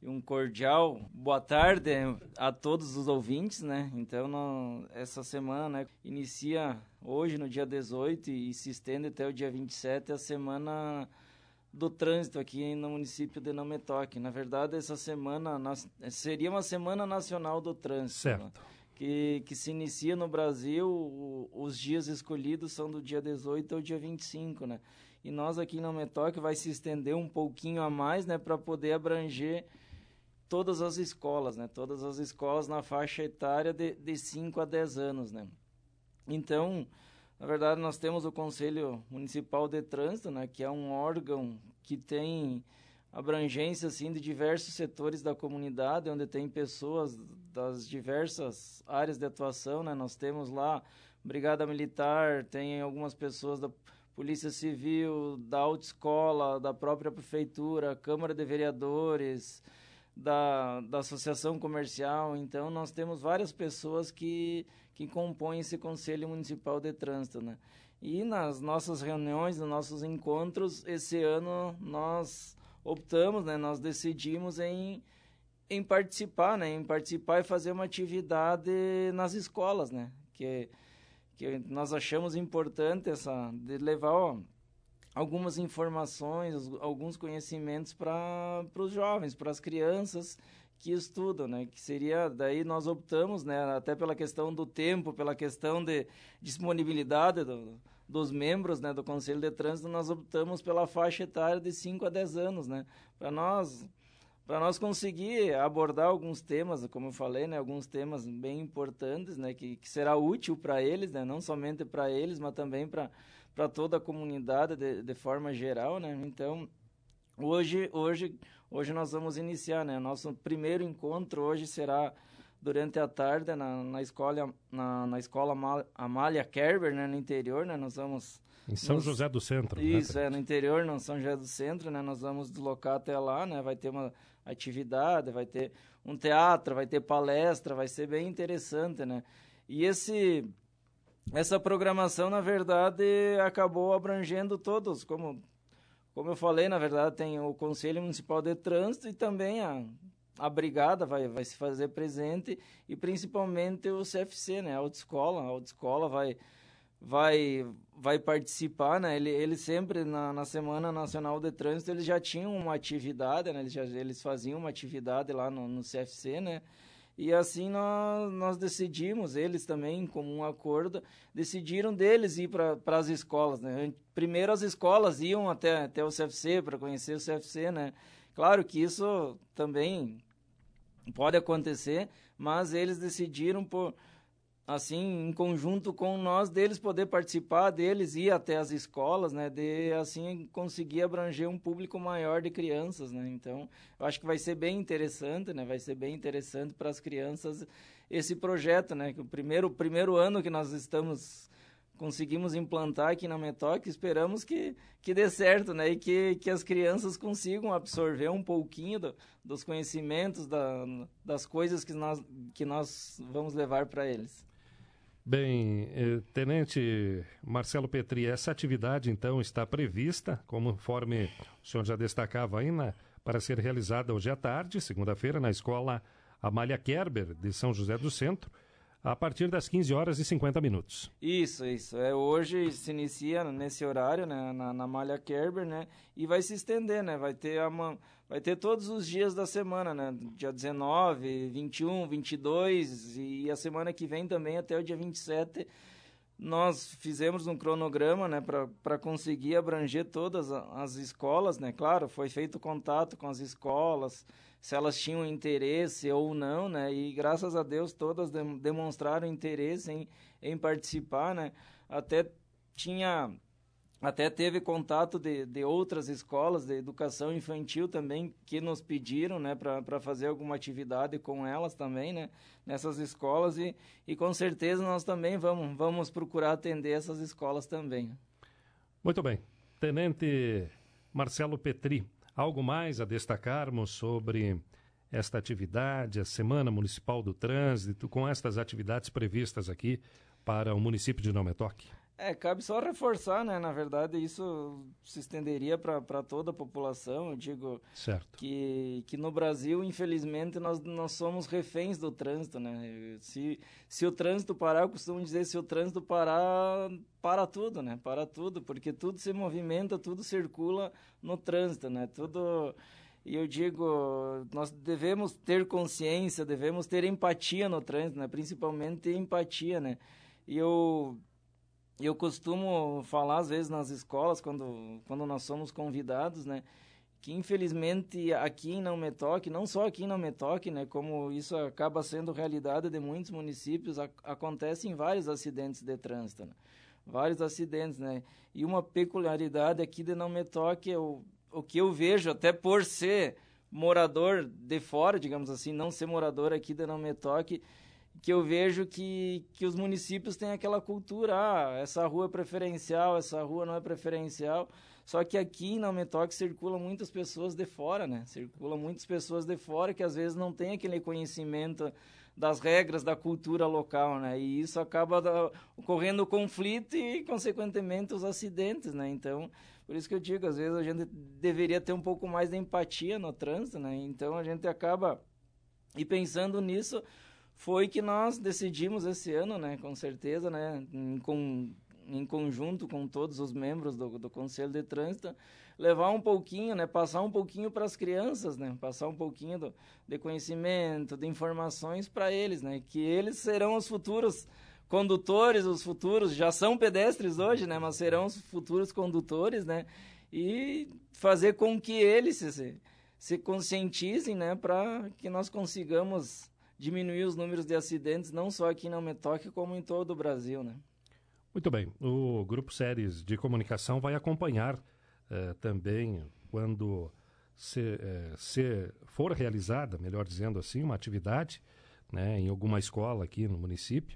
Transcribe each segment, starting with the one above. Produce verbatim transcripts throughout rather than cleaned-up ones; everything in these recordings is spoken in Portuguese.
um cordial boa tarde a todos os ouvintes, né? Então, não, essa semana, né, inicia hoje, no dia dezoito, e se estende até o dia vinte e sete, a semana do trânsito aqui no município de Não Me Toque. Na verdade, essa semana seria uma semana nacional do trânsito. Certo. Né? Que, que se inicia no Brasil, o, os dias escolhidos são do dia dezoito ao dia vinte e cinco, né? E nós aqui no Não Me Toque vai se estender um pouquinho a mais, né, para poder abranger todas as escolas, né? Todas as escolas na faixa etária de, de cinco a dez anos, né? Então, na verdade, nós temos o Conselho Municipal de Trânsito, né, que é um órgão que tem abrangência, assim, de diversos setores da comunidade, onde tem pessoas das diversas áreas de atuação, né? Nós temos lá Brigada Militar, tem algumas pessoas da Polícia Civil, da autoescola, da própria Prefeitura, Câmara de Vereadores, da, da Associação Comercial. Então, nós temos várias pessoas que, que compõem esse Conselho Municipal de Trânsito, né? E nas nossas reuniões, nos nossos encontros, esse ano nós optamos, né, nós decidimos em, em participar, né, em participar e fazer uma atividade nas escolas, né, que, que nós achamos importante essa, de levar, ó, algumas informações, alguns conhecimentos para os jovens, para as crianças que estudam, né? Que seria, daí nós optamos, né? Até pela questão do tempo, pela questão de disponibilidade do, dos membros, né, do Conselho de Trânsito, nós optamos pela faixa etária de cinco a dez anos, né? Para nós, para nós conseguir abordar alguns temas, como eu falei, né? Alguns temas bem importantes, né? Que, que será útil para eles, né? Não somente para eles, mas também para para toda a comunidade de, de forma geral, né? Então, hoje, hoje, hoje nós vamos iniciar, né? Nosso primeiro encontro hoje será durante a tarde na, na escola, na, na escola Amália Kerber, né? No interior, né? Nós vamos... Em São nos... José do Centro. Isso, né? é, no interior, no São José do Centro, né? Nós vamos deslocar até lá, né? Vai ter uma atividade, vai ter um teatro, vai ter palestra, vai ser bem interessante, né? E esse... Essa programação, na verdade, acabou abrangendo todos, como, como eu falei, na verdade, tem o Conselho Municipal de Trânsito e também a, a Brigada vai, vai se fazer presente e principalmente o C F C, né, a autoescola, a autoescola vai, vai, vai participar, né, ele, ele sempre, na, na Semana Nacional de Trânsito, eles já tinham uma atividade, né, eles, já, eles faziam uma atividade lá no, no C F C, né. E assim nós, nós decidimos, eles também, como um acordo, decidiram deles ir para as escolas, né? Primeiro as escolas iam até, até o C F C, para conhecer o C F C, né? Claro que isso também pode acontecer, mas eles decidiram, por, assim, em conjunto com nós, deles poder participar, deles ir até as escolas, né? De, assim, conseguir abranger um público maior de crianças, né? Então, eu acho que vai ser bem interessante, né? Vai ser bem interessante para as crianças esse projeto, né? Que o primeiro, primeiro ano que nós estamos... conseguimos implantar aqui na Metoque, esperamos que, que dê certo, né? E que, que as crianças consigam absorver um pouquinho do, dos conhecimentos, da, das coisas que nós, que nós vamos levar para eles. Bem, eh, Tenente Marcelo Petri, essa atividade, então, está prevista, conforme o senhor já destacava aí, na, para ser realizada hoje à tarde, segunda-feira, na Escola Amália Kerber, de São José do Centro, a partir das quinze horas e cinquenta minutos. Isso, isso. É, hoje se inicia nesse horário, né, na, na Amália Kerber, né, e vai se estender, né, vai ter, uma, vai ter todos os dias da semana, né, dia dezenove, vinte e um, vinte e dois, e a semana que vem também até o dia vinte e sete, nós fizemos um cronograma, né, para conseguir abranger todas as escolas, né, claro, foi feito contato com as escolas, se elas tinham interesse ou não, né, e graças a Deus todas de, demonstraram interesse em, em participar, né, até tinha, até teve contato de, de outras escolas de educação infantil também que nos pediram, né, para fazer alguma atividade com elas também, né, nessas escolas e, e com certeza nós também vamos, vamos procurar atender essas escolas também. Muito bem. Tenente Marcelo Petri, algo mais a destacarmos sobre esta atividade, a Semana Municipal do Trânsito, com estas atividades previstas aqui para o município de Não Me Toque? É, cabe só reforçar, né? Na verdade, isso se estenderia para toda a população. Eu digo certo. Que, que no Brasil, infelizmente, nós, nós somos reféns do trânsito, né? Se, se o trânsito parar, eu costumo dizer, se o trânsito parar, para tudo, né? Para tudo, porque tudo se movimenta, tudo circula no trânsito, né? Tudo... E eu digo, nós devemos ter consciência, devemos ter empatia no trânsito, né? Principalmente ter empatia, né? E eu... Eu costumo falar, às vezes, nas escolas, quando, quando nós somos convidados, né, que, infelizmente, aqui em Não Me Toque, não só aqui em Não Me Toque, né, como isso acaba sendo realidade de muitos municípios, a, acontecem vários acidentes de trânsito, né, vários acidentes, né, e uma peculiaridade aqui de Não Me Toque, eu, o que eu vejo, até por ser morador de fora, digamos assim, não ser morador aqui de Não Me Toque, que eu vejo que, que os municípios têm aquela cultura, ah, essa rua é preferencial, essa rua não é preferencial, só que aqui em Não Me Toque circulam muitas pessoas de fora, né? Circulam muitas pessoas de fora que às vezes não têm aquele conhecimento das regras da cultura local, né? E isso acaba da, ocorrendo conflito e, consequentemente, os acidentes, né? Então, por isso que eu digo, às vezes a gente deveria ter um pouco mais de empatia no trânsito, né? Então, a gente acaba... E pensando nisso... Foi que nós decidimos esse ano, né, com certeza, né, em, com, em conjunto com todos os membros do, do Conselho de Trânsito, levar um pouquinho, né, passar um pouquinho para as crianças, né, passar um pouquinho do, de conhecimento, de informações para eles, né, que eles serão os futuros condutores, os futuros, já são pedestres hoje, né, mas serão os futuros condutores, né, e fazer com que eles se, se conscientizem, né, para que nós consigamos diminuir os números de acidentes, não só aqui em Não Me Toque, como em todo o Brasil, né? Muito bem. O Grupo Séries de Comunicação vai acompanhar eh, também, quando se, eh, se for realizada, melhor dizendo assim, uma atividade, né, em alguma escola aqui no município,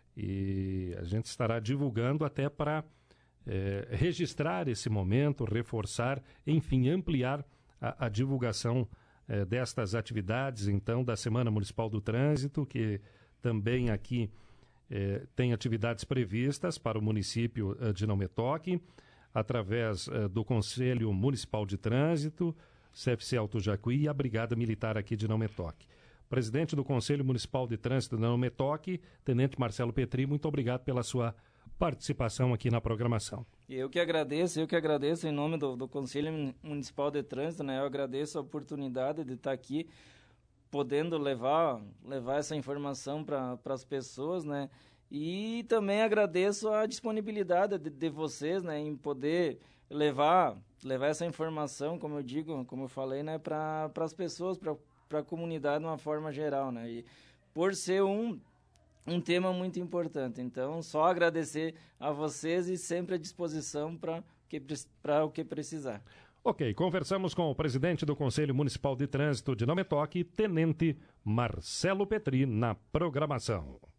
e a gente estará divulgando até para eh, registrar esse momento, reforçar, enfim, ampliar a, a divulgação É, destas atividades, então, da Semana Municipal do Trânsito, que também aqui é, tem atividades previstas para o município é, de Não Me Toque, através é, do Conselho Municipal de Trânsito, C F C Alto Jacuí e a Brigada Militar aqui de Não Me Toque. Presidente do Conselho Municipal de Trânsito de Não Me Toque, Tenente Marcelo Petri, muito obrigado pela sua participação aqui na programação. Eu que agradeço, eu que agradeço em nome do, do Conselho Municipal de Trânsito, né? Eu agradeço a oportunidade de estar aqui podendo levar, levar essa informação para as pessoas, né? E também agradeço a disponibilidade de, de vocês, né? Em poder levar, levar essa informação, como eu digo, como eu falei, né? Para as pessoas, para a comunidade de uma forma geral, né? E por ser um... um tema muito importante. Então, só agradecer a vocês e sempre à disposição para que, o que precisar. Ok, conversamos com o presidente do Conselho Municipal de Trânsito de Não Me Toque, Tenente Marcelo Petri, na programação.